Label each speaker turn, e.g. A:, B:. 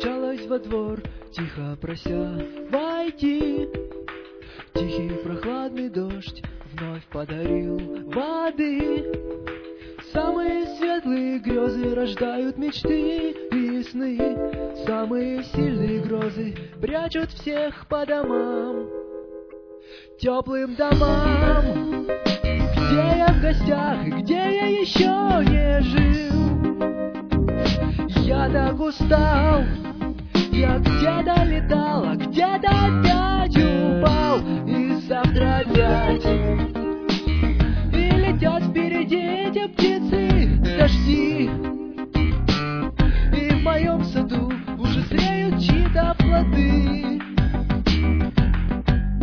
A: постучалась во двор, тихо прося войти. Тихий прохладный дождь вновь подарил воды. Самые светлые грезы рождают мечты и сны. Самые сильные грозы прячут всех по домам, теплым домам. Где я в гостях и где я еще не жил? Я так устал, я где-то летал, а где-то опять упал. И завтра опять. И летят впереди эти птицы, дожди. И в моем саду уже зреют чьи-то плоды.